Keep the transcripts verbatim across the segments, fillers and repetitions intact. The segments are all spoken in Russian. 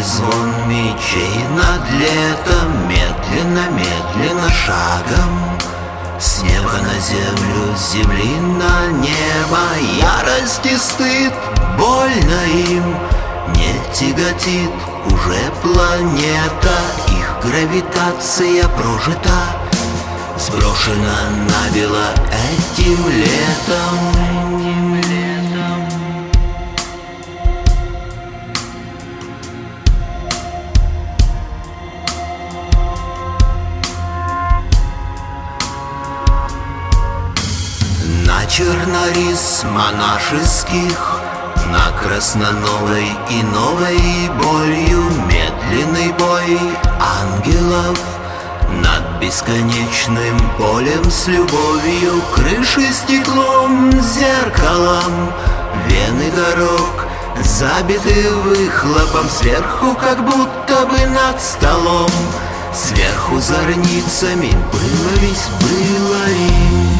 звон мечей над летом, медленно-медленно шагом. С неба на землю, с земли на небо, ярость и стыд, больно им не тяготит уже планета. Их гравитация прожита, сброшена набело этим летом. На чернорис монашеских, на красноновой и новой болью медленный бой ангелов над бесконечным полем с любовью, крыши стеклом, зеркалом, вены дорог забиты выхлопом, сверху как будто бы над столом, сверху зорницами было ведь было им.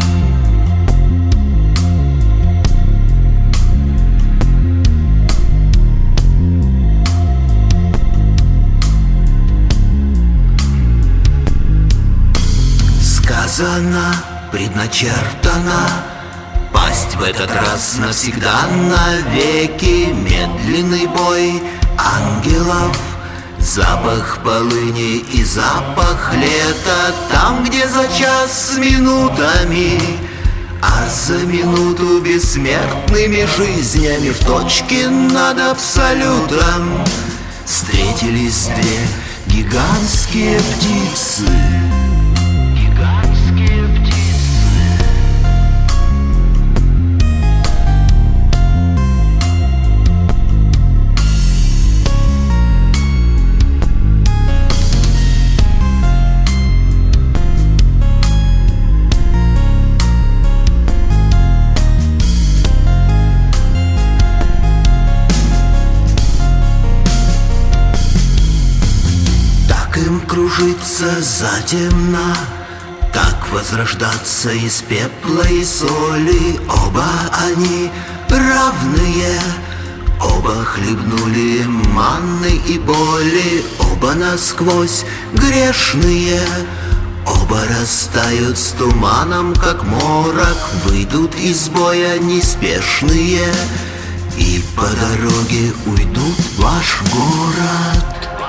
Сказано, предначертано, пасть в этот раз навсегда навеки. Медленный бой ангелов, запах полыни и запах лета, там, где за час с минутами, а за минуту бессмертными жизнями в точке над абсолютом встретились две гигантские птицы. Кружиться затемно, так возрождаться из пепла и соли. Оба они равные, оба хлебнули манны и боли, оба насквозь грешные, оба растают с туманом, как морок, выйдут из боя неспешные и по дороге уйдут в ваш город.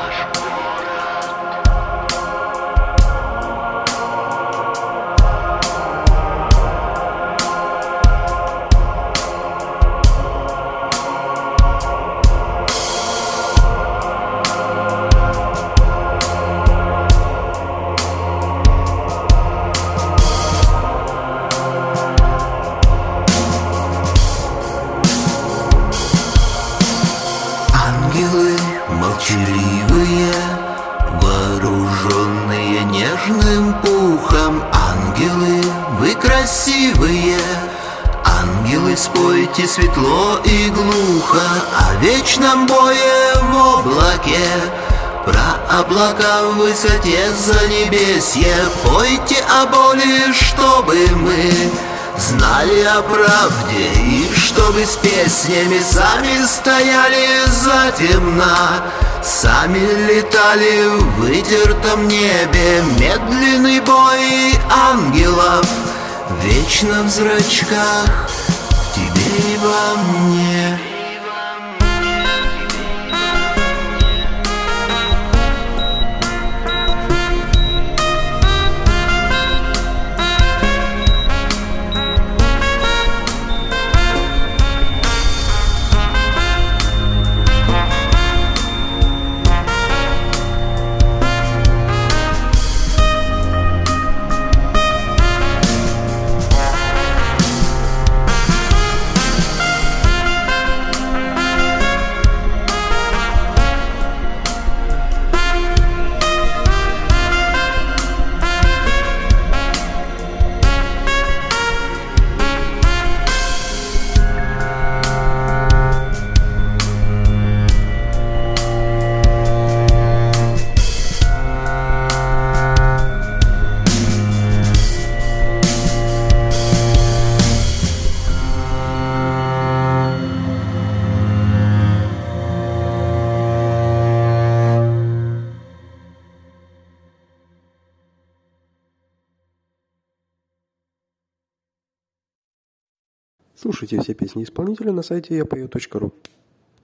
Ангелы молчаливые, вооруженные нежным пухом. Ангелы, вы красивые, ангелы, спойте светло и глухо о вечном бое в облаке. Про облака в высоте за небесье пойте о боли, чтобы мы знали о правде, и чтобы с песнями сами стояли затемно, сами летали в вытертом небе. Медленный бой ангелов вечно в зрачках, в тебе и во мне. Слушайте все песни исполнителя на сайте я пою точка ру.